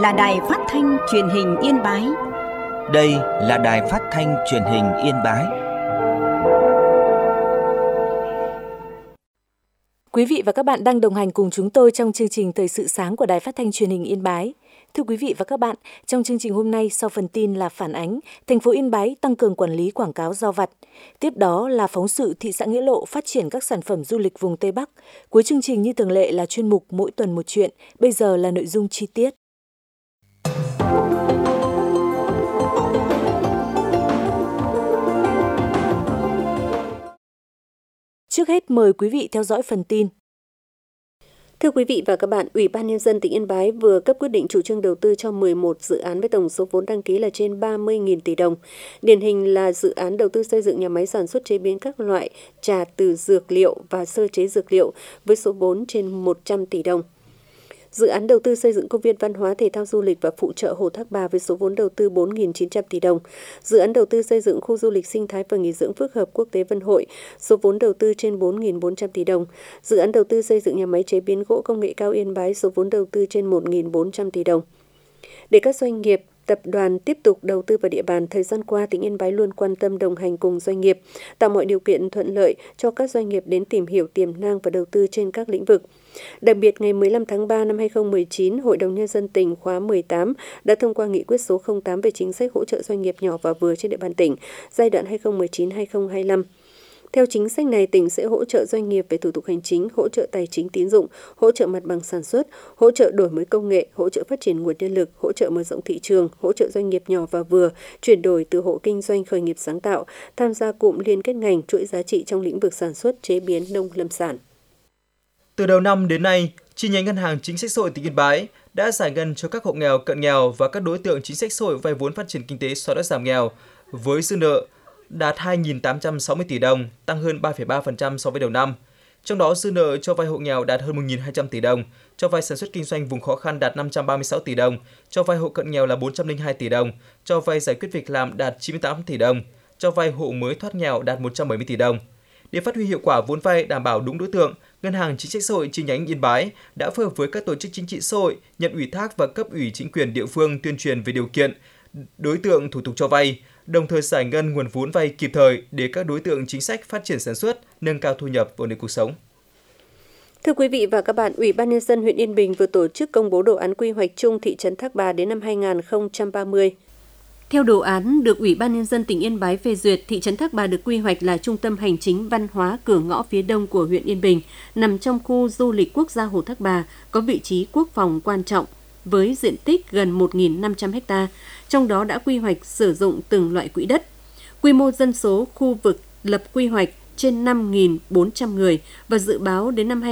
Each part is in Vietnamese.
là Đài Phát thanh Truyền hình Yên Bái. Đây là Đài Phát thanh Truyền hình Yên Bái. Quý vị và các bạn đang đồng hành cùng chúng tôi trong chương trình Thời sự sáng của Đài Phát thanh Truyền hình Yên Bái. Thưa quý vị và các bạn, trong chương trình hôm nay sau phần tin là phản ánh thành phố Yên Bái tăng cường quản lý quảng cáo rao vặt. Tiếp đó là phóng sự thị xã Nghĩa Lộ phát triển các sản phẩm du lịch vùng Tây Bắc. Cuối chương trình như thường lệ là chuyên mục Mỗi tuần một chuyện. Bây giờ là nội dung chi tiết. Trước hết mời quý vị theo dõi phần tin. Thưa quý vị và các bạn, Ủy ban Nhân dân tỉnh Yên Bái vừa cấp quyết định chủ trương đầu tư cho 11 dự án với tổng số vốn đăng ký là trên 30.000 tỷ đồng. Điển hình là dự án đầu tư xây dựng nhà máy sản xuất chế biến các loại trà từ dược liệu và sơ chế dược liệu với số vốn trên 100 tỷ đồng. Dự án đầu tư xây dựng công viên văn hóa thể thao du lịch và phụ trợ Hồ Thác Bà với số vốn đầu tư 4.900 tỷ đồng. Dự án đầu tư xây dựng khu du lịch sinh thái và nghỉ dưỡng phức hợp quốc tế Vân Hội, số vốn đầu tư trên 4.400 tỷ đồng. Dự án đầu tư xây dựng nhà máy chế biến gỗ công nghệ cao Yên Bái, số vốn đầu tư trên 1.400 tỷ đồng. Để các doanh nghiệp, tập đoàn tiếp tục đầu tư vào địa bàn, thời gian qua, tỉnh Yên Bái luôn quan tâm đồng hành cùng doanh nghiệp, tạo mọi điều kiện thuận lợi cho các doanh nghiệp đến tìm hiểu tiềm năng và đầu tư trên các lĩnh vực. Đặc biệt, ngày 15 tháng 3 năm 2019, Hội đồng Nhân dân tỉnh khóa 18 đã thông qua nghị quyết số 08 về chính sách hỗ trợ doanh nghiệp nhỏ và vừa trên địa bàn tỉnh, giai đoạn 2019-2025. Theo chính sách này, tỉnh sẽ hỗ trợ doanh nghiệp về thủ tục hành chính, hỗ trợ tài chính tín dụng, hỗ trợ mặt bằng sản xuất, hỗ trợ đổi mới công nghệ, hỗ trợ phát triển nguồn nhân lực, hỗ trợ mở rộng thị trường, hỗ trợ doanh nghiệp nhỏ và vừa, chuyển đổi từ hộ kinh doanh khởi nghiệp sáng tạo, tham gia cụm liên kết ngành, chuỗi giá trị trong lĩnh vực sản xuất, chế biến, nông lâm sản. Từ đầu năm đến nay, chi nhánh Ngân hàng Chính sách Xã hội tỉnh Yên Bái đã giải ngân cho các hộ nghèo, cận nghèo và các đối tượng chính sách xã hội vay vốn phát triển kinh tế xóa đói giảm nghèo với dư nợ đạt 2.860 tỷ đồng, tăng hơn 3,3% so với đầu năm. Trong đó, dư nợ cho vay hộ nghèo đạt hơn 1.200 tỷ đồng, cho vay sản xuất kinh doanh vùng khó khăn đạt 536 tỷ đồng, cho vay hộ cận nghèo là 402 tỷ đồng, cho vay giải quyết việc làm đạt 98 tỷ đồng, cho vay hộ mới thoát nghèo đạt 170 tỷ đồng. Để phát huy hiệu quả vốn vay đảm bảo đúng đối tượng, Ngân hàng Chính sách Xã hội chi nhánh Yên Bái đã phối hợp với các tổ chức chính trị xã hội, nhận ủy thác và cấp ủy chính quyền địa phương tuyên truyền về điều kiện, đối tượng thủ tục cho vay, đồng thời giải ngân nguồn vốn vay kịp thời để các đối tượng chính sách phát triển sản xuất, nâng cao thu nhập, ổn định cuộc sống. Thưa quý vị và các bạn, Ủy ban Nhân dân huyện Yên Bình vừa tổ chức công bố đồ án quy hoạch chung thị trấn Thác Bà đến năm 2030. Theo đồ án được Ủy ban Nhân dân tỉnh Yên Bái phê duyệt, thị trấn Thác Bà được quy hoạch là trung tâm hành chính văn hóa cửa ngõ phía đông của huyện Yên Bình, nằm trong khu du lịch quốc gia Hồ Thác Bà, có vị trí quốc phòng quan trọng với diện tích gần 1.500 ha, trong đó đã quy hoạch sử dụng từng loại quỹ đất. Quy mô dân số khu vực lập quy hoạch trên 5.400 người và dự báo đến năm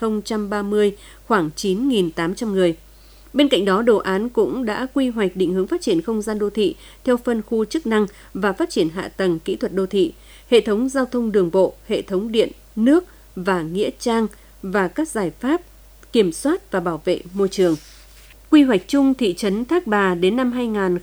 2030 khoảng 9.800 người. Bên cạnh đó, đồ án cũng đã quy hoạch định hướng phát triển không gian đô thị theo phân khu chức năng và phát triển hạ tầng kỹ thuật đô thị, hệ thống giao thông đường bộ, hệ thống điện, nước và nghĩa trang và các giải pháp kiểm soát và bảo vệ môi trường. Quy hoạch chung thị trấn Thác Bà đến năm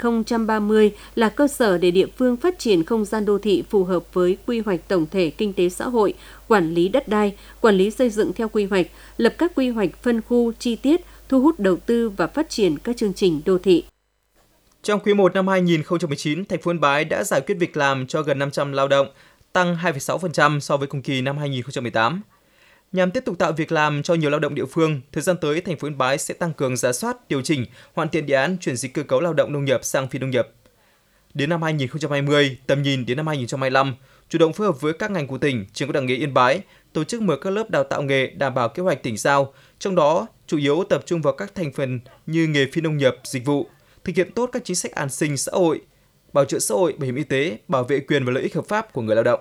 2030 là cơ sở để địa phương phát triển không gian đô thị phù hợp với quy hoạch tổng thể kinh tế xã hội, quản lý đất đai, quản lý xây dựng theo quy hoạch, lập các quy hoạch phân khu chi tiết, thu hút đầu tư và phát triển các chương trình đô thị. Trong quý 1 năm 2019, thành phố Yên Bái đã giải quyết việc làm cho gần 500 lao động, tăng 2,6% so với cùng kỳ năm 2018. Nhằm tiếp tục tạo việc làm cho nhiều lao động địa phương, thời gian tới, thành phố Yên Bái sẽ tăng cường rà soát, điều chỉnh, hoàn thiện đề án chuyển dịch cơ cấu lao động nông nghiệp sang phi nông nghiệp. Đến năm 2020, tầm nhìn đến năm 2025, chủ động phối hợp với các ngành của tỉnh, trường cao đẳng nghề Yên Bái tổ chức mở các lớp đào tạo nghề đảm bảo kế hoạch tỉnh giao, trong đó chủ yếu tập trung vào các thành phần như nghề phi nông nghiệp, dịch vụ, thực hiện tốt các chính sách an sinh xã hội, bảo trợ xã hội, bảo hiểm y tế, bảo vệ quyền và lợi ích hợp pháp của người lao động.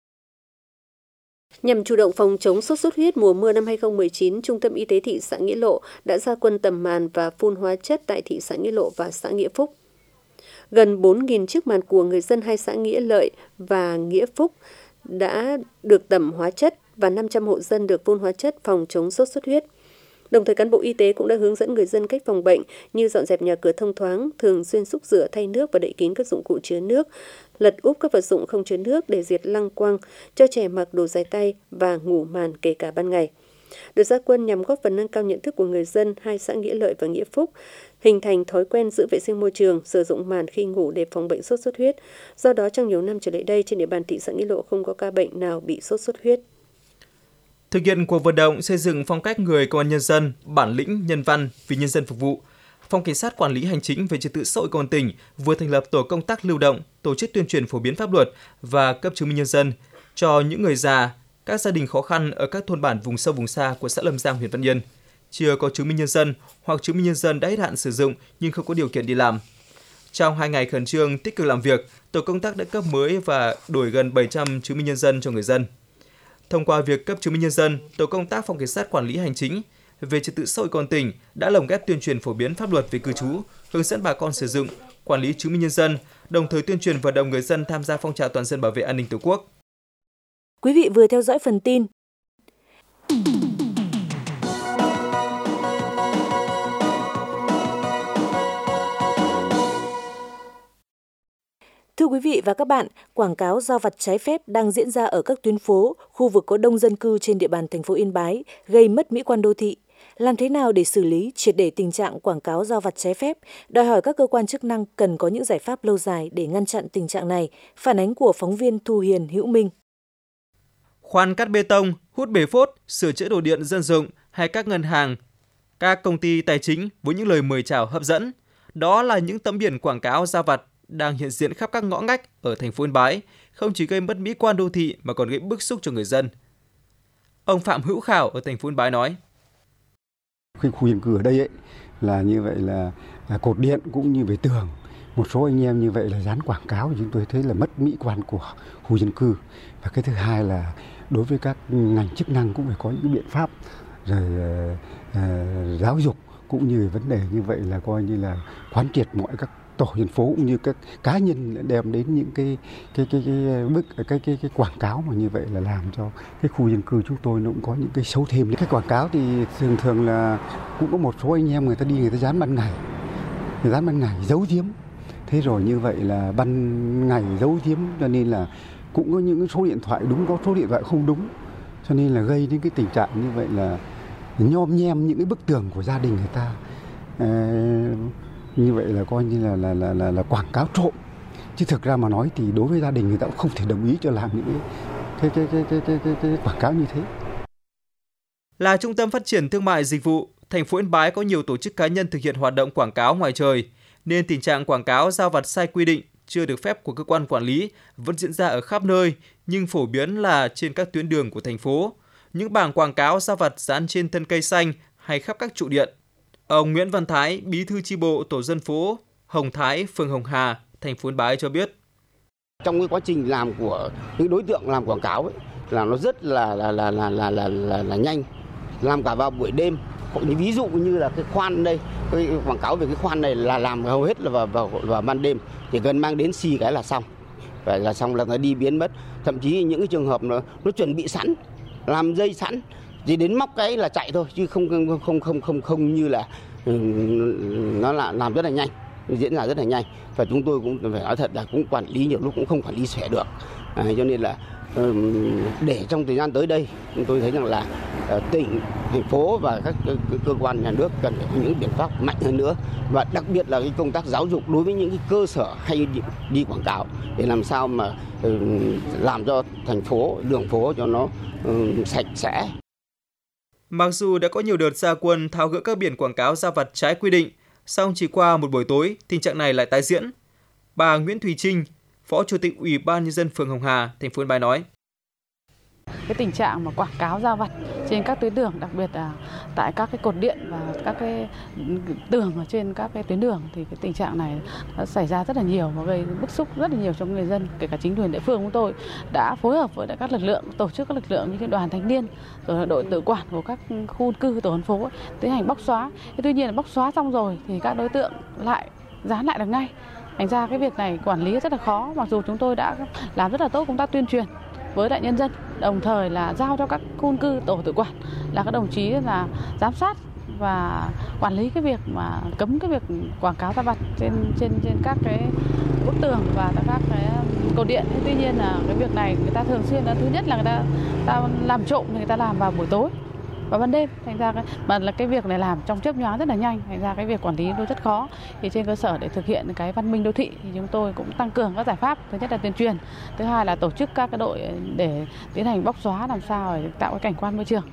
Nhằm chủ động phòng chống sốt xuất huyết mùa mưa năm 2019, Trung tâm Y tế thị xã Nghĩa Lộ đã ra quân tầm màn và phun hóa chất tại thị xã Nghĩa Lộ và xã Nghĩa Phúc. Gần 4.000 chiếc màn của người dân hai xã Nghĩa Lợi và Nghĩa Phúc đã được tẩm hóa chất và 500 hộ dân được phun hóa chất phòng chống sốt xuất huyết. Đồng thời, cán bộ y tế cũng đã hướng dẫn người dân cách phòng bệnh như dọn dẹp nhà cửa thông thoáng, thường xuyên xúc rửa, thay nước và đậy kín các dụng cụ chứa nước, lật úp các vật dụng không chứa nước để diệt lăng quăng, cho trẻ mặc đồ dài tay và ngủ màn kể cả ban ngày. Đợt ra quân nhằm góp phần nâng cao nhận thức của người dân hai xã Nghĩa Lợi và Nghĩa Phúc, hình thành thói quen giữ vệ sinh môi trường, sử dụng màn khi ngủ để phòng bệnh sốt xuất huyết. Do đó, trong nhiều năm trở lại đây, trên địa bàn thị xã Nghĩa Lộ không có ca bệnh nào bị sốt xuất huyết. Thực hiện cuộc vận động xây dựng phong cách người công an nhân dân, bản lĩnh, nhân văn, vì nhân dân phục vụ, Phòng Cảnh sát Quản lý Hành chính về Trật tự xã hội Công an tỉnh vừa thành lập tổ công tác lưu động, tổ chức tuyên truyền phổ biến pháp luật và cấp chứng minh nhân dân cho những người già, các gia đình khó khăn ở các thôn bản vùng sâu vùng xa của xã Lâm Giang, huyện Văn Yên, chưa có chứng minh nhân dân hoặc chứng minh nhân dân đã hết hạn sử dụng nhưng không có điều kiện đi làm. Trong 2 ngày khẩn trương tích cực làm việc, tổ công tác đã cấp mới và đổi gần 700 chứng minh nhân dân cho người dân. Thông qua việc cấp chứng minh nhân dân, tổ công tác Phòng Cảnh sát Quản lý Hành chính về Trật tự xã hội Công an tỉnh đã lồng ghép tuyên truyền phổ biến pháp luật về cư trú, hướng dẫn bà con sử dụng, quản lý chứng minh nhân dân, đồng thời tuyên truyền vận động người dân tham gia phong trào toàn dân bảo vệ an ninh Tổ quốc. Quý vị vừa theo dõi phần tin. Thưa quý vị và các bạn, quảng cáo giao vặt trái phép đang diễn ra ở các tuyến phố, khu vực có đông dân cư trên địa bàn thành phố Yên Bái, gây mất mỹ quan đô thị. Làm thế nào để xử lý triệt để tình trạng quảng cáo giao vặt trái phép? Đòi hỏi các cơ quan chức năng cần có những giải pháp lâu dài để ngăn chặn tình trạng này. Phản ánh của phóng viên Thu Hiền, Hữu Minh. Khoan cắt bê tông, hút bể phốt, sửa chữa đồ điện dân dụng hay các ngân hàng, các công ty tài chính với những lời mời chào hấp dẫn. Đó là những tấm biển quảng cáo giao vặt đang hiện diện khắp các ngõ ngách ở thành phố Yên Bái, không chỉ gây mất mỹ quan đô thị mà còn gây bức xúc cho người dân. Ông Phạm Hữu Khảo ở thành phố Yên Bái nói: Cái khu dân cư ở đây ấy, là như vậy là cột điện cũng như về tường, một số anh em như vậy là dán quảng cáo, chúng tôi thấy là mất mỹ quan của khu dân cư. Và cái thứ hai là đối với các ngành chức năng cũng phải có những biện pháp rồi giáo dục cũng như vấn đề như vậy là coi như là quán triệt mọi các tổ dân phố cũng như các cá nhân đem đến những cái quảng cáo mà như vậy là làm cho cái khu dân cư chúng tôi nó cũng có những cái xấu thêm. Cái quảng cáo thì thường là cũng có một số anh em người ta đi người ta dán ban ngày giấu giếm. Thế rồi như vậy là ban ngày giấu giếm cho nên là cũng có những số điện thoại đúng, có số điện thoại không đúng, cho nên là gây đến cái tình trạng như vậy là nhom nhem những cái bức tường của gia đình người ta. Như vậy là coi như là quảng cáo trộm, chứ thực ra mà nói thì đối với gia đình người ta cũng không thể đồng ý cho làm những cái quảng cáo như thế. Là trung tâm phát triển thương mại dịch vụ, thành phố Yên Bái có nhiều tổ chức cá nhân thực hiện hoạt động quảng cáo ngoài trời, nên tình trạng quảng cáo giao vặt sai quy định chưa được phép của cơ quan quản lý vẫn diễn ra ở khắp nơi, nhưng phổ biến là trên các tuyến đường của thành phố. Những bảng quảng cáo giao vặt dán trên thân cây xanh hay khắp các trụ điện. Ông Nguyễn Văn Thái, bí thư chi bộ tổ dân phố Hồng Thái, phường Hồng Hà, thành phố Yên Bái cho biết: Trong cái quá trình làm của những đối tượng làm quảng cáo ấy, là nó rất là nhanh, làm cả vào buổi đêm. Ví dụ như là cái khoan đây, cái quảng cáo về cái khoan này là làm hầu hết là vào ban đêm, chỉ cần mang đến xì cái là xong, vậy là xong là nó đi biến mất. Thậm chí những cái trường hợp nó chuẩn bị sẵn, làm dây sẵn, chỉ đến móc cái là chạy thôi, chứ không như là nó là làm rất là nhanh, diễn ra rất là nhanh. Và chúng tôi cũng phải nói thật là cũng quản lý nhiều lúc cũng không quản lý xuể được, cho nên là để trong thời gian tới đây chúng tôi thấy rằng là tỉnh, thành phố và các cơ quan nhà nước cần phải có những biện pháp mạnh hơn nữa, và đặc biệt là cái công tác giáo dục đối với những cái cơ sở hay đi quảng cáo để làm sao mà làm cho thành phố, đường phố cho nó sạch sẽ. Mặc dù đã có nhiều đợt ra quân tháo gỡ các biển quảng cáo giao vặt trái quy định, song chỉ qua một buổi tối, tình trạng này lại tái diễn. Bà Nguyễn Thùy Trinh, Phó Chủ tịch Ủy ban Nhân dân phường Hồng Hà, thành phố Yên Bái nói: Cái tình trạng mà quảng cáo giao vặt trên các tuyến đường, đặc biệt là tại các cái cột điện và các cái tường ở trên các cái tuyến đường, thì cái tình trạng này đã xảy ra rất là nhiều và gây bức xúc rất là nhiều cho người dân. Kể cả chính quyền địa phương chúng tôi đã phối hợp với các lực lượng, tổ chức các lực lượng như cái đoàn thanh niên, rồi đội tự quản của các khu cư, tổ dân phố tiến hành bóc xóa. Tuy nhiên là bóc xóa xong rồi thì các đối tượng lại dán lại được ngay. Thành ra cái việc này quản lý rất là khó, mặc dù chúng tôi đã làm rất là tốt công tác tuyên truyền với đại nhân dân, đồng thời là giao cho các khu cư, tổ tự quản là các đồng chí là giám sát và quản lý cái việc mà cấm cái việc quảng cáo giao vặt trên các cái bức tường và các cái cột điện. Tuy nhiên là cái việc này người ta thường xuyên là thứ nhất là người ta làm trộm, người ta làm vào buổi tối, vào ban đêm, thành ra cái việc này làm trong chớp nhoáng rất là nhanh, thành ra cái việc quản lý nó rất khó. Thì trên cơ sở để thực hiện cái văn minh đô thị thì chúng tôi cũng tăng cường các giải pháp, thứ nhất là tuyên truyền, thứ hai là tổ chức các cái đội để tiến hành bóc xóa làm sao để tạo cái cảnh quan môi trường.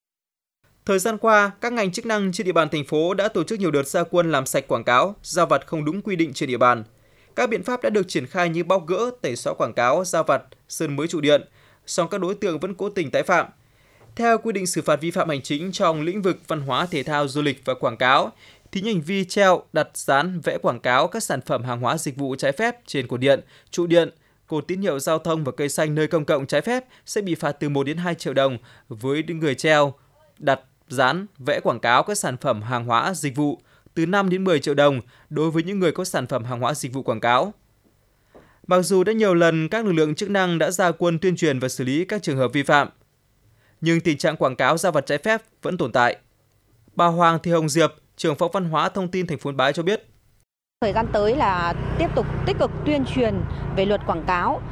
Thời gian qua, các ngành chức năng trên địa bàn thành phố đã tổ chức nhiều đợt ra quân làm sạch quảng cáo, rao vặt không đúng quy định trên địa bàn. Các biện pháp đã được triển khai như bóc gỡ, tẩy xóa quảng cáo, rao vặt, sơn mới trụ điện, song các đối tượng vẫn cố tình tái phạm. Theo quy định xử phạt vi phạm hành chính trong lĩnh vực văn hóa, thể thao, du lịch và quảng cáo, thì những hành vi treo, đặt, dán, vẽ quảng cáo các sản phẩm hàng hóa dịch vụ trái phép trên cột điện, trụ điện, cột tín hiệu giao thông và cây xanh nơi công cộng trái phép sẽ bị phạt từ 1 đến 2 triệu đồng với những người treo, đặt, dán, vẽ quảng cáo các sản phẩm hàng hóa dịch vụ, từ 5 đến 10 triệu đồng đối với những người có sản phẩm hàng hóa dịch vụ quảng cáo. Mặc dù đã nhiều lần các lực lượng chức năng đã ra quân tuyên truyền và xử lý các trường hợp vi phạm, nhưng tình trạng quảng cáo rao vặt trái phép vẫn tồn tại. Bà Hoàng Thị Hồng Diệp, trưởng phòng Văn hóa Thông tin thành phố Yên Bái cho biết. Thời gian tới là tiếp tục tích cực tuyên truyền về luật quảng cáo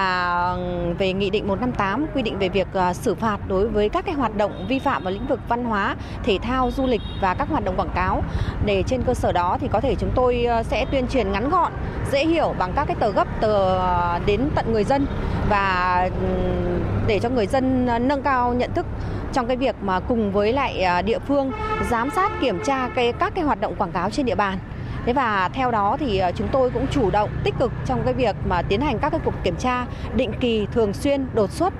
và về Nghị định 158 quy định về việc xử phạt đối với các cái hoạt động vi phạm vào lĩnh vực văn hóa, thể thao, du lịch và các hoạt động quảng cáo. Để trên cơ sở đó thì có thể chúng tôi sẽ tuyên truyền ngắn gọn, dễ hiểu bằng các cái tờ gấp đến tận người dân và để cho người dân nâng cao nhận thức trong cái việc mà cùng với lại địa phương giám sát kiểm tra các cái hoạt động quảng cáo trên địa bàn. Thế và theo đó thì chúng tôi cũng chủ động tích cực trong cái việc mà tiến hành các cái cuộc kiểm tra định kỳ, thường xuyên, đột xuất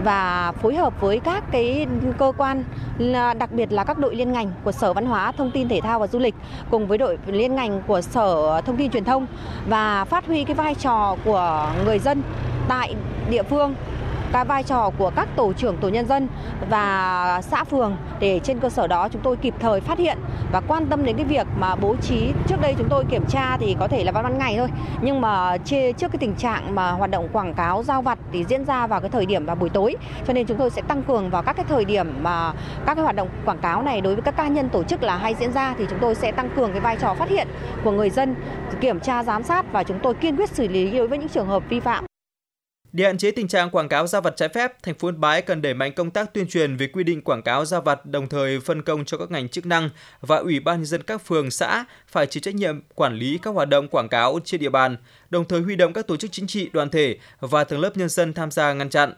và phối hợp với các cái cơ quan, đặc biệt là các đội liên ngành của Sở Văn hóa, Thông tin, Thể thao và Du lịch cùng với đội liên ngành của Sở Thông tin Truyền thông và phát huy cái vai trò của người dân tại địa phương, cái vai trò của các tổ trưởng tổ nhân dân và xã phường để trên cơ sở đó chúng tôi kịp thời phát hiện và quan tâm đến cái việc mà bố trí. Trước đây chúng tôi kiểm tra thì có thể là vào ban ngày thôi, nhưng mà trước cái tình trạng mà hoạt động quảng cáo rao vặt thì diễn ra vào cái thời điểm vào buổi tối, cho nên chúng tôi sẽ tăng cường vào các cái thời điểm mà các cái hoạt động quảng cáo này đối với các cá nhân tổ chức là hay diễn ra thì chúng tôi sẽ tăng cường cái vai trò phát hiện của người dân, kiểm tra giám sát và chúng tôi kiên quyết xử lý đối với những trường hợp vi phạm. Để hạn chế tình trạng quảng cáo rao vặt trái phép, thành phố Yên Bái cần đẩy mạnh công tác tuyên truyền về quy định quảng cáo rao vặt, đồng thời phân công cho các ngành chức năng và Ủy ban nhân dân các phường, xã phải chịu trách nhiệm quản lý các hoạt động quảng cáo trên địa bàn, đồng thời huy động các tổ chức chính trị, đoàn thể và tầng lớp nhân dân tham gia ngăn chặn.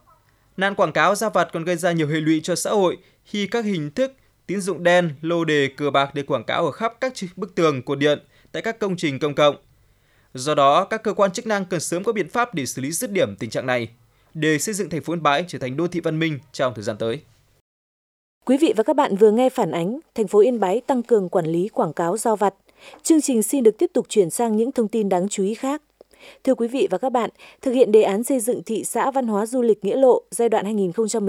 Nạn quảng cáo rao vặt còn gây ra nhiều hệ lụy cho xã hội khi các hình thức tín dụng đen, lô đề, cờ bạc để quảng cáo ở khắp các bức tường, cột điện tại các công trình công cộng. Do đó, các cơ quan chức năng cần sớm có biện pháp để xử lý dứt điểm tình trạng này, để xây dựng thành phố Yên Bái trở thành đô thị văn minh trong thời gian tới. Quý vị và các bạn vừa nghe phản ánh thành phố Yên Bái tăng cường quản lý quảng cáo rao vặt. Chương trình xin được tiếp tục chuyển sang những thông tin đáng chú ý khác. Thưa quý vị và các bạn, thực hiện đề án xây dựng thị xã văn hóa du lịch Nghĩa Lộ giai đoạn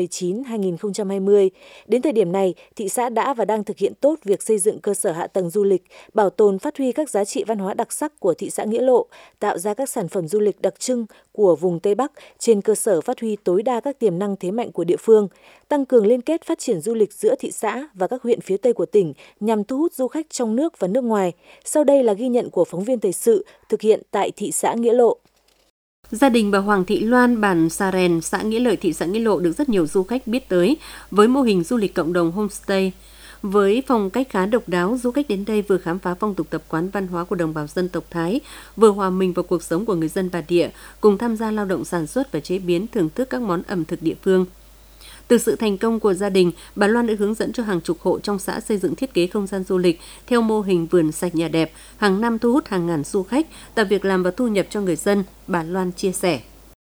2019-2020, đến thời điểm này, thị xã đã và đang thực hiện tốt việc xây dựng cơ sở hạ tầng du lịch, bảo tồn phát huy các giá trị văn hóa đặc sắc của thị xã Nghĩa Lộ, tạo ra các sản phẩm du lịch đặc trưng của vùng Tây Bắc trên cơ sở phát huy tối đa các tiềm năng thế mạnh của địa phương, tăng cường liên kết phát triển du lịch giữa thị xã và các huyện phía Tây của tỉnh nhằm thu hút du khách trong nước và nước ngoài. Sau đây là ghi nhận của phóng viên thời sự thực hiện tại thị xã Nghĩa Lộ. Gia đình bà Hoàng Thị Loan, bản Sa Rèn, xã Nghĩa Lợi, thị xã Nghĩa Lộ được rất nhiều du khách biết tới với mô hình du lịch cộng đồng homestay. Với phong cách khá độc đáo, du khách đến đây vừa khám phá phong tục tập quán văn hóa của đồng bào dân tộc Thái, vừa hòa mình vào cuộc sống của người dân bản địa, cùng tham gia lao động sản xuất và chế biến, thưởng thức các món ẩm thực địa phương. Từ sự thành công của gia đình, bà Loan đã hướng dẫn cho hàng chục hộ trong xã xây dựng thiết kế không gian du lịch theo mô hình vườn sạch nhà đẹp, hàng năm thu hút hàng ngàn du khách, tạo việc làm và thu nhập cho người dân, bà Loan chia sẻ.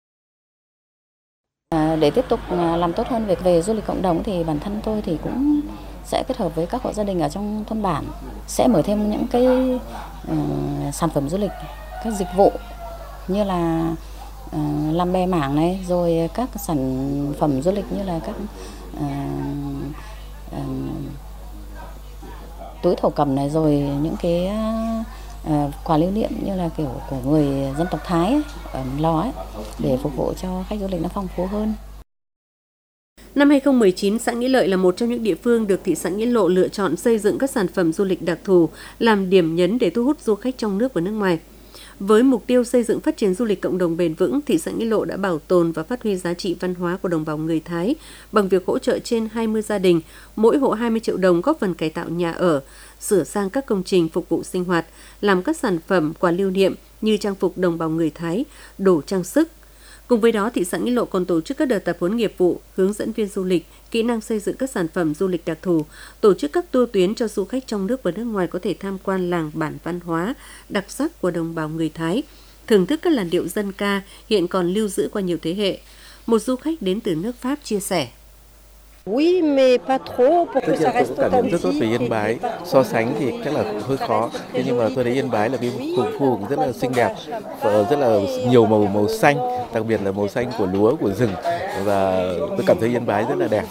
Để tiếp tục làm tốt hơn việc về du lịch cộng đồng thì bản thân tôi thì cũng sẽ kết hợp với các hộ gia đình ở trong thôn bản, sẽ mở thêm những cái sản phẩm du lịch, các dịch vụ như là làm bè mảng này, rồi các sản phẩm du lịch như là các túi thổ cẩm này, rồi những cái quà lưu niệm như là kiểu của người dân tộc Thái ấy, ở Lò ấy, để phục vụ cho khách du lịch nó phong phú hơn. Năm 2019, xã Nghĩa Lợi là một trong những địa phương được thị xã Nghĩa Lộ lựa chọn xây dựng các sản phẩm du lịch đặc thù làm điểm nhấn để thu hút du khách trong nước và nước ngoài. Với mục tiêu xây dựng phát triển du lịch cộng đồng bền vững, thị xã Nghĩa Lộ đã bảo tồn và phát huy giá trị văn hóa của đồng bào người Thái bằng việc hỗ trợ trên 20 gia đình, mỗi hộ 20 triệu đồng góp phần cải tạo nhà ở, sửa sang các công trình phục vụ sinh hoạt, làm các sản phẩm quà lưu niệm như trang phục đồng bào người Thái, đồ trang sức. Cùng với đó, thị xã Nghĩa Lộ còn tổ chức các đợt tập huấn nghiệp vụ, hướng dẫn viên du lịch, kỹ năng xây dựng các sản phẩm du lịch đặc thù, tổ chức các tour tuyến cho du khách trong nước và nước ngoài có thể tham quan làng bản văn hóa đặc sắc của đồng bào người Thái, thưởng thức các làn điệu dân ca hiện còn lưu giữ qua nhiều thế hệ. Một du khách đến từ nước Pháp chia sẻ. Tất nhiên tôi cũng cảm nhận rất tốt về Yên Bái. So sánh thì chắc là hơi khó. Thế nhưng mà tôi thấy Yên Bái là cái khu rất là xinh đẹp, rất là nhiều màu xanh, đặc biệt là màu xanh của lúa, của rừng. Và tôi cảm thấy Yên Bái rất là đẹp.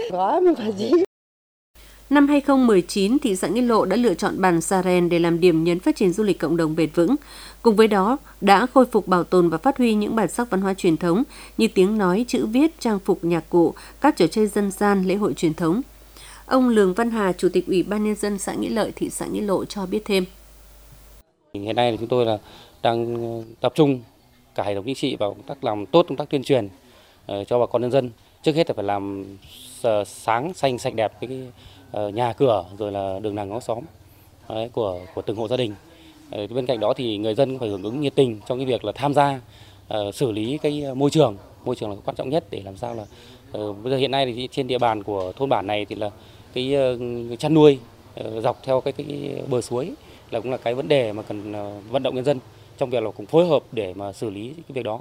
Năm 2019, thị xã Nghĩa Lộ đã lựa chọn bản Sa Rèn để làm điểm nhấn phát triển du lịch cộng đồng bền vững. Cùng với đó, đã khôi phục bảo tồn và phát huy những bản sắc văn hóa truyền thống như tiếng nói, chữ viết, trang phục nhạc cụ, các trò chơi dân gian, lễ hội truyền thống. Ông Lường Văn Hà, Chủ tịch Ủy ban Nhân dân xã Nghĩa Lợi, thị xã Nghĩa Lộ cho biết thêm. Hiện nay chúng tôi đang tập trung cả hệ thống chính trị vào làm tốt công tác tuyên truyền cho bà con nhân dân. Trước hết là phải làm sáng xanh sạch đẹp cái nhà cửa rồi là đường làng ngõ xóm của từng hộ gia đình. Bên cạnh đó thì người dân phải hưởng ứng nhiệt tình trong cái việc là tham gia xử lý cái môi trường là quan trọng nhất để làm sao là bây giờ hiện nay thì trên địa bàn của thôn bản này thì là cái chăn nuôi dọc theo cái bờ suối là cũng là cái vấn đề mà cần vận động nhân dân trong việc là cùng phối hợp để mà xử lý cái việc đó.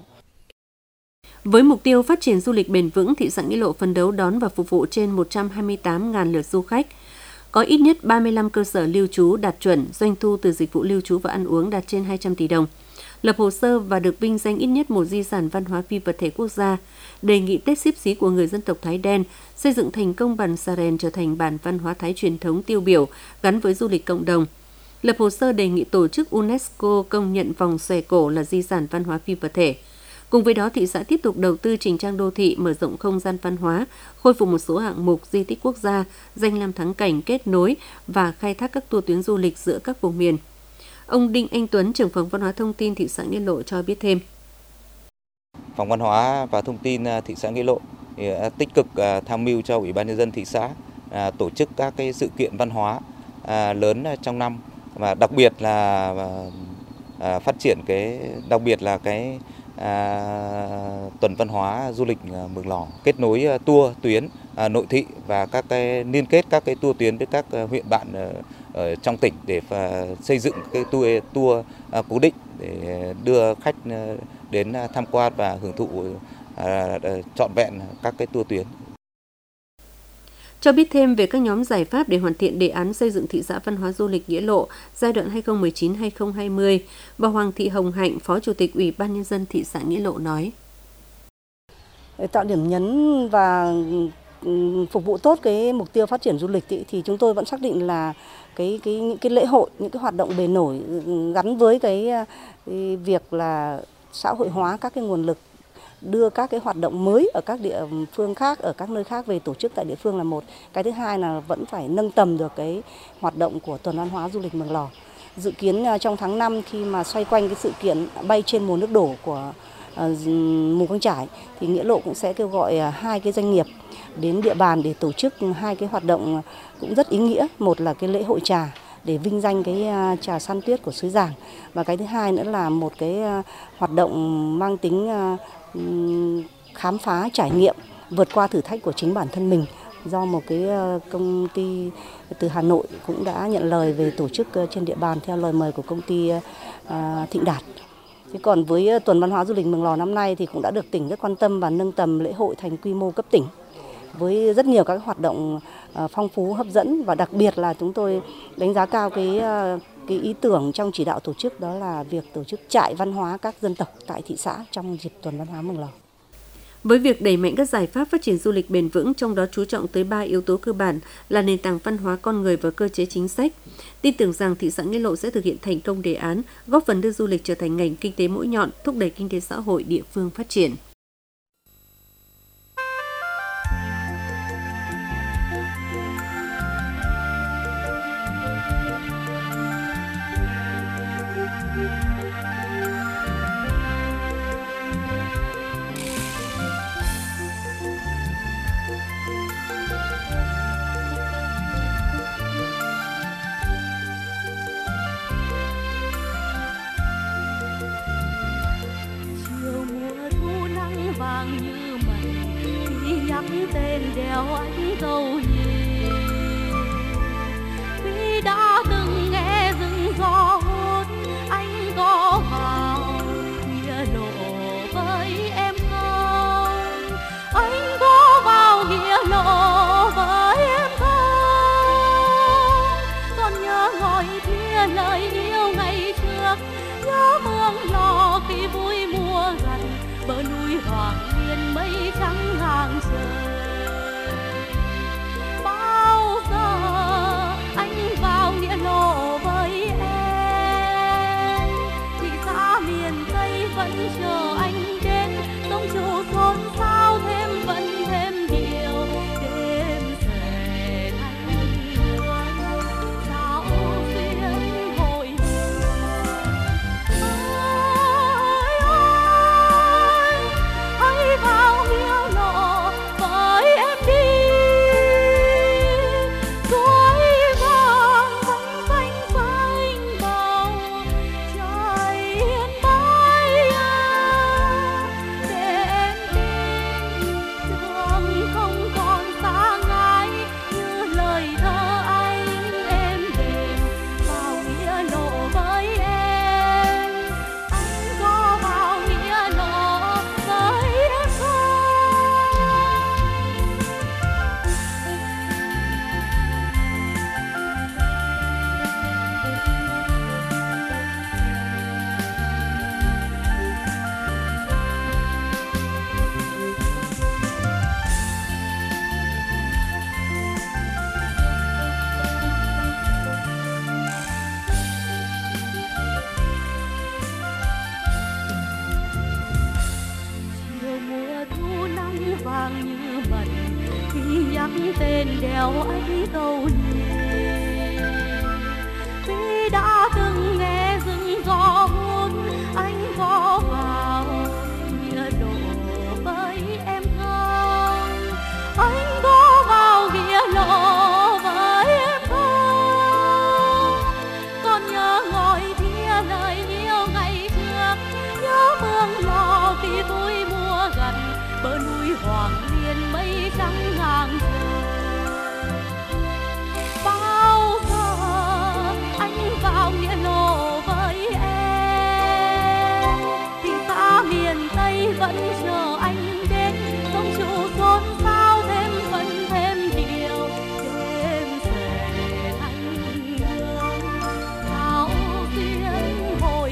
Với mục tiêu phát triển du lịch bền vững, thị xã Nghĩa Lộ phấn đấu đón và phục vụ trên 128.000 lượt du khách. Có ít nhất 35 cơ sở lưu trú đạt chuẩn, doanh thu từ dịch vụ lưu trú và ăn uống đạt trên 200 tỷ đồng. Lập hồ sơ và được vinh danh ít nhất một di sản văn hóa phi vật thể quốc gia. Đề nghị Tết Xíp Xí của người dân tộc Thái Đen xây dựng thành công bản Sa Rèn trở thành bản văn hóa Thái truyền thống tiêu biểu gắn với du lịch cộng đồng. Lập hồ sơ đề nghị tổ chức UNESCO công nhận vòng xòe cổ là di sản văn hóa phi vật thể. Cùng với đó, thị xã tiếp tục đầu tư chỉnh trang đô thị, mở rộng không gian văn hóa, khôi phục một số hạng mục di tích quốc gia, danh lam thắng cảnh kết nối và khai thác các tour tuyến du lịch giữa các vùng miền. Ông Đinh Anh Tuấn, trưởng phòng văn hóa thông tin thị xã Nghĩa Lộ cho biết thêm. Phòng văn hóa và thông tin thị xã Nghĩa Lộ tích cực tham mưu cho Ủy ban Nhân dân thị xã tổ chức các cái sự kiện văn hóa lớn trong năm, và đặc biệt là phát triển cái tuần văn hóa du lịch Mường Lò, kết nối tour tuyến nội thị và các cái liên kết các cái tour tuyến với các huyện bạn ở trong tỉnh để xây dựng cái tour cố định để đưa khách đến tham quan và hưởng thụ trọn vẹn các cái tour tuyến. Cho biết thêm về các nhóm giải pháp để hoàn thiện đề án xây dựng thị xã văn hóa du lịch Nghĩa Lộ giai đoạn 2019-2020, bà Hoàng Thị Hồng Hạnh, Phó Chủ tịch Ủy ban Nhân dân thị xã Nghĩa Lộ nói. Tạo điểm nhấn và phục vụ tốt cái mục tiêu phát triển du lịch thì chúng tôi vẫn xác định là những cái lễ hội, những cái hoạt động bề nổi gắn với cái việc là xã hội hóa các cái nguồn lực, đưa các cái hoạt động mới ở các địa phương khác, ở các nơi khác về tổ chức tại địa phương là một. Cái thứ hai là vẫn phải nâng tầm được cái hoạt động của tuần văn hóa du lịch Mường Lò. Dự kiến trong tháng 5 khi mà xoay quanh cái sự kiện bay trên mùa nước đổ của Mù Căng Chải thì Nghĩa Lộ cũng sẽ kêu gọi 2 cái doanh nghiệp đến địa bàn để tổ chức 2 cái hoạt động cũng rất ý nghĩa. Một là cái lễ hội trà để vinh danh cái trà săn tuyết của xứ Giàng, và cái thứ hai nữa là một cái hoạt động mang tính khám phá trải nghiệm vượt qua thử thách của chính bản thân mình, do một cái công ty từ Hà Nội cũng đã nhận lời về tổ chức trên địa bàn theo lời mời của công ty Thịnh Đạt. Thế còn với tuần văn hóa du lịch Mường Lò năm nay thì cũng đã được tỉnh rất quan tâm và nâng tầm lễ hội thành quy mô cấp tỉnh với rất nhiều các hoạt động phong phú hấp dẫn, và đặc biệt là chúng tôi đánh giá cao cái ý tưởng trong chỉ đạo tổ chức, đó là việc tổ chức trại văn hóa các dân tộc tại thị xã trong dịp tuần văn hóa Mường Lò. Với việc đẩy mạnh các giải pháp phát triển du lịch bền vững, trong đó chú trọng tới 3 yếu tố cơ bản là nền tảng văn hóa con người và cơ chế chính sách, tin tưởng rằng thị xã Nghĩa Lộ sẽ thực hiện thành công đề án, góp phần đưa du lịch trở thành ngành kinh tế mũi nhọn, thúc đẩy kinh tế xã hội địa phương phát triển. vàng như mật khi nhắc tên đèo anh dâu nhì. Vì đã từng nghe rừng gió hút anh có vào nghĩa lộ với em không? Anh có vào nghĩa lộ với em không? Còn nhớ gọi thia lời yêu ngày trước, nhớ mương lò khi vui mùa gần, bờ núi hoàng miền mây trắng hàng trời. Bao giờ anh vào nghĩa lộ với em, thì xã miền Tây vẫn chờ anh đến, sông Chu xôn xao thêm vẫn thêm điều, đêm sẽ thành hương sao xuyên hồi hãy vào nghĩa lộ với em đi. Suối vàng vẫn xanh xanh bầu trời yên bái để em tin đường không còn xa ngái như lời thơ anh. Em đêm vào nghĩa lộ với em, anh có vào nghĩa lộ với em không? Chiều mùa thu nắng vàng như mật khi nhắc tên đèo anh dâu nhì. Vì đã từng nghe rừng gió hút anh có vào nghĩa lộ với em không? Anh có vào nghĩa lộ với em không? Còn nhớ gọi thia lời yêu ngày trước, nhớ mương lò khi vui mùa gần, bờ núi hoàng miền mây trắng hàng trời. Bao giờ anh vào nghĩa lộ với em, thì xã miền Tây vẫn chờ anh đến, sông Chu xôn xao thêm vẫn thêm điều, đêm sẽ thành hương sao xuyên hồi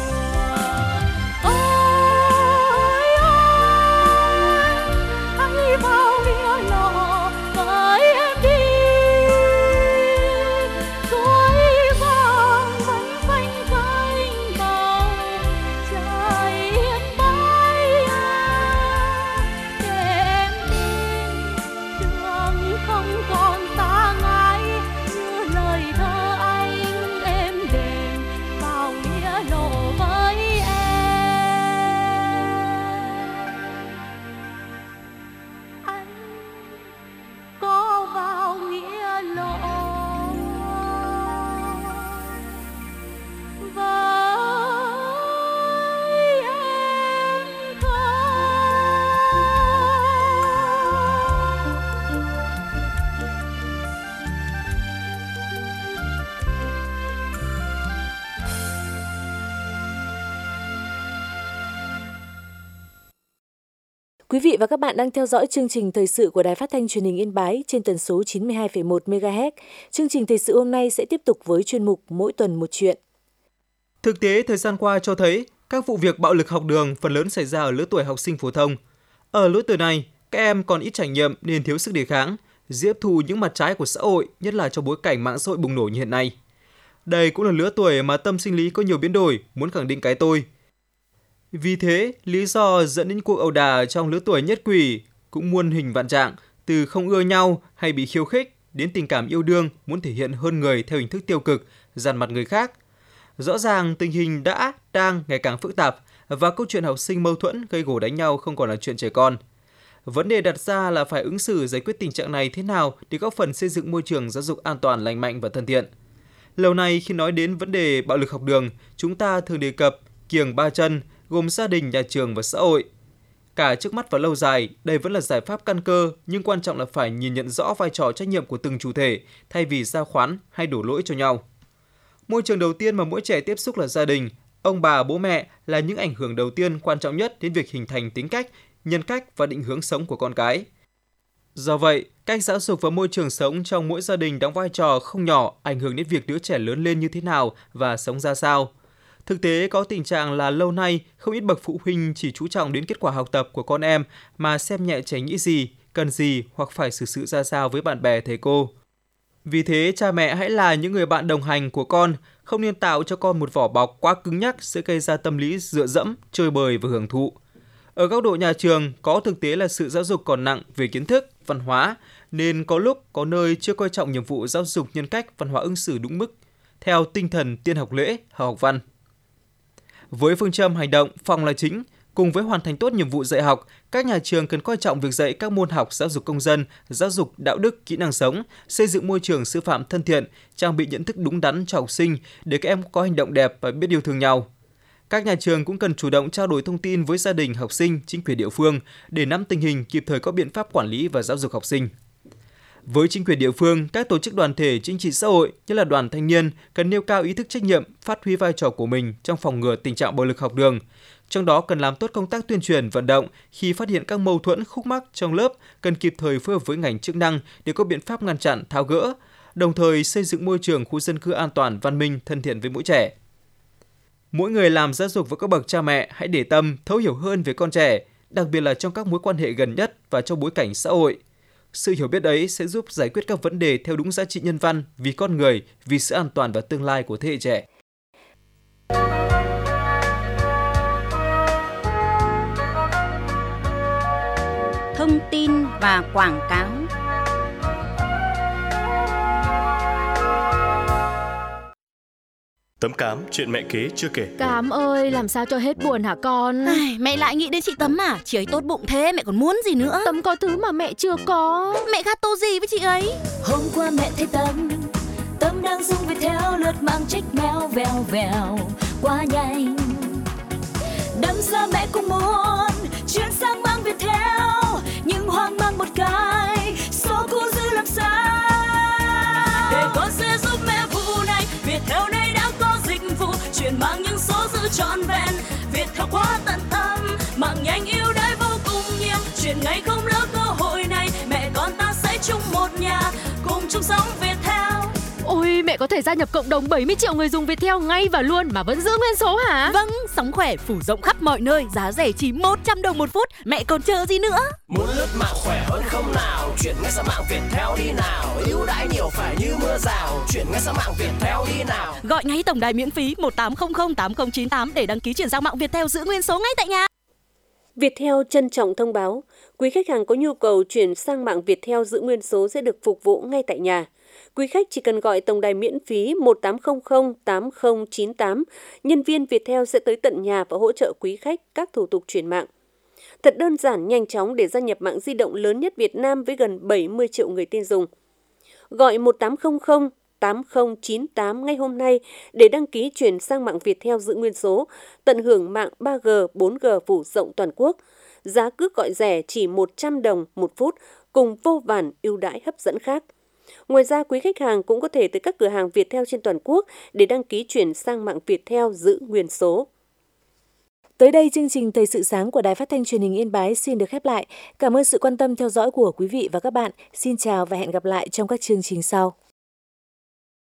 hãy vào nghĩa lộ với em đi. Suối vàng vẫn xanh xanh bầu trời yên bái để em tin đường không còn xa ngái như lời thơ anh. Em đêm vào nghĩa lộ với em, anh có vào nghĩa lộ với em không? Quý vị và các bạn đang theo dõi chương trình thời sự của Đài Phát thanh Truyền hình Yên Bái trên tần số 92,1 MHz. Chương trình thời sự hôm nay sẽ tiếp tục với chuyên mục Mỗi tuần một chuyện. Thực tế thời gian qua cho thấy các vụ việc bạo lực học đường phần lớn xảy ra ở lứa tuổi học sinh phổ thông. Ở lứa tuổi này, các em còn ít trải nghiệm nên thiếu sức đề kháng, dễ hấp thụ những mặt trái của xã hội, nhất là trong bối cảnh mạng xã hội bùng nổ như hiện nay. Đây cũng là lứa tuổi mà tâm sinh lý có nhiều biến đổi, muốn khẳng định cái tôi. Vì thế, lý do dẫn đến cuộc ẩu đả trong lứa tuổi nhất quỷ cũng muôn hình vạn trạng, từ không ưa nhau hay bị khiêu khích đến tình cảm yêu đương muốn thể hiện hơn người theo hình thức tiêu cực, dằn mặt người khác. Rõ ràng tình hình đang ngày càng phức tạp và câu chuyện học sinh mâu thuẫn gây gổ đánh nhau không còn là chuyện trẻ con. Vấn đề đặt ra là phải ứng xử giải quyết tình trạng này thế nào để góp phần xây dựng môi trường giáo dục an toàn, lành mạnh và thân thiện. Lâu nay khi nói đến vấn đề bạo lực học đường, chúng ta thường đề cập kiềng ba chân gồm gia đình, nhà trường và xã hội. Cả trước mắt và lâu dài, đây vẫn là giải pháp căn cơ, nhưng quan trọng là phải nhìn nhận rõ vai trò trách nhiệm của từng chủ thể, thay vì giao khoán hay đổ lỗi cho nhau. Môi trường đầu tiên mà mỗi trẻ tiếp xúc là gia đình. Ông bà, bố mẹ là những ảnh hưởng đầu tiên quan trọng nhất đến việc hình thành tính cách, nhân cách và định hướng sống của con cái. Do vậy, cách giáo dục và môi trường sống trong mỗi gia đình đóng vai trò không nhỏ, ảnh hưởng đến việc đứa trẻ lớn lên như thế nào và sống ra sao. Thực tế có tình trạng là lâu nay không ít bậc phụ huynh chỉ chú trọng đến kết quả học tập của con em mà xem nhẹ trẻ nghĩ gì, cần gì hoặc phải xử sự ra sao với bạn bè thầy cô. Vì thế, cha mẹ hãy là những người bạn đồng hành của con, không nên tạo cho con một vỏ bọc quá cứng nhắc sẽ gây ra tâm lý dựa dẫm, chơi bời và hưởng thụ. Ở góc độ nhà trường, có thực tế là sự giáo dục còn nặng về kiến thức, văn hóa, nên có lúc, có nơi chưa coi trọng nhiệm vụ giáo dục nhân cách, văn hóa ứng xử đúng mức, theo tinh thần tiên học lễ, học văn. Với phương châm hành động, phòng là chính, cùng với hoàn thành tốt nhiệm vụ dạy học, các nhà trường cần coi trọng việc dạy các môn học giáo dục công dân, giáo dục đạo đức, kỹ năng sống, xây dựng môi trường sư phạm thân thiện, trang bị nhận thức đúng đắn cho học sinh để các em có hành động đẹp và biết yêu thương nhau. Các nhà trường cũng cần chủ động trao đổi thông tin với gia đình, học sinh, chính quyền địa phương để nắm tình hình, kịp thời có biện pháp quản lý và giáo dục học sinh. Với chính quyền địa phương, các tổ chức đoàn thể chính trị xã hội như là đoàn thanh niên cần nêu cao ý thức trách nhiệm, phát huy vai trò của mình trong phòng ngừa tình trạng bạo lực học đường. Trong đó cần làm tốt công tác tuyên truyền, vận động, khi phát hiện các mâu thuẫn, khúc mắc trong lớp, cần kịp thời phối hợp với ngành chức năng để có biện pháp ngăn chặn, tháo gỡ, đồng thời xây dựng môi trường khu dân cư an toàn, văn minh, thân thiện với mỗi trẻ. Mỗi người làm giáo dục và các bậc cha mẹ hãy để tâm, thấu hiểu hơn về con trẻ, đặc biệt là trong các mối quan hệ gần nhất và trong bối cảnh xã hội. Sự hiểu biết ấy sẽ giúp giải quyết các vấn đề theo đúng giá trị nhân văn, vì con người, vì sự an toàn và tương lai của thế hệ trẻ. Thông tin và quảng cáo. Tấm Cám, chuyện mẹ kế chưa kể. Cám ơi, làm sao cho hết buồn hả con? Mẹ lại nghĩ đến chị Tấm à? Chị ấy tốt bụng thế, mẹ còn muốn gì nữa? Tấm có thứ mà mẹ chưa có. Mẹ gato gì với chị ấy? Hôm qua mẹ thấy Tấm đang dùng Viettel lướt mạng check mèo vèo vèo quá nhanh. Đâm ra mẹ cũng muốn chuyển sang mạng Viettel, nhưng hoang mang một cái, số cũ giữ làm sao? Để con sẽ giúp mẹ vụ này, Viettel này đã có dịch vụ chuyển mạng những số giữ trọn vẹn. Viettel quá tận tâm, mạng nhanh ưu đãi vô cùng nhiều, chuyển ngay không lỡ cơ hội này. Mẹ con ta sẽ chung một nhà, cùng chung sống Viettel. Ôi, mẹ có thể gia nhập cộng đồng 70 triệu người dùng Viettel ngay và luôn mà vẫn giữ nguyên số hả? Vâng, sóng khỏe phủ rộng khắp mọi nơi, giá rẻ chỉ 100 đồng một phút. Mẹ còn chờ gì nữa? Muốn lướt mạng khỏe hơn không nào? Chuyển ngay sang mạng Viettel đi nào. Ưu đãi nhiều phải như mưa rào. Chuyển ngay sang mạng Viettel đi nào. Gọi ngay tổng đài miễn phí 1800 8098 để đăng ký chuyển sang mạng Viettel giữ nguyên số ngay tại nhà. Viettel trân trọng thông báo, quý khách hàng có nhu cầu chuyển sang mạng Viettel giữ nguyên số sẽ được phục vụ ngay tại nhà. Quý khách chỉ cần gọi tổng đài miễn phí 1800 8098, nhân viên Viettel sẽ tới tận nhà và hỗ trợ quý khách các thủ tục chuyển mạng. Thật đơn giản, nhanh chóng để gia nhập mạng di động lớn nhất Việt Nam với gần 70 triệu người tin dùng. Gọi 1800 8098 ngay hôm nay để đăng ký chuyển sang mạng Viettel giữ nguyên số, tận hưởng mạng 3G, 4G phủ rộng toàn quốc. Giá cước gọi rẻ chỉ 100 đồng một phút cùng vô vàn ưu đãi hấp dẫn khác. Ngoài ra, quý khách hàng cũng có thể tới các cửa hàng Viettel trên toàn quốc để đăng ký chuyển sang mạng Viettel giữ nguyên số. Tới đây, chương trình Thời sự sáng của Đài Phát thanh Truyền hình Yên Bái xin được khép lại. Cảm ơn sự quan tâm theo dõi của quý vị và các bạn. Xin chào và hẹn gặp lại trong các chương trình sau.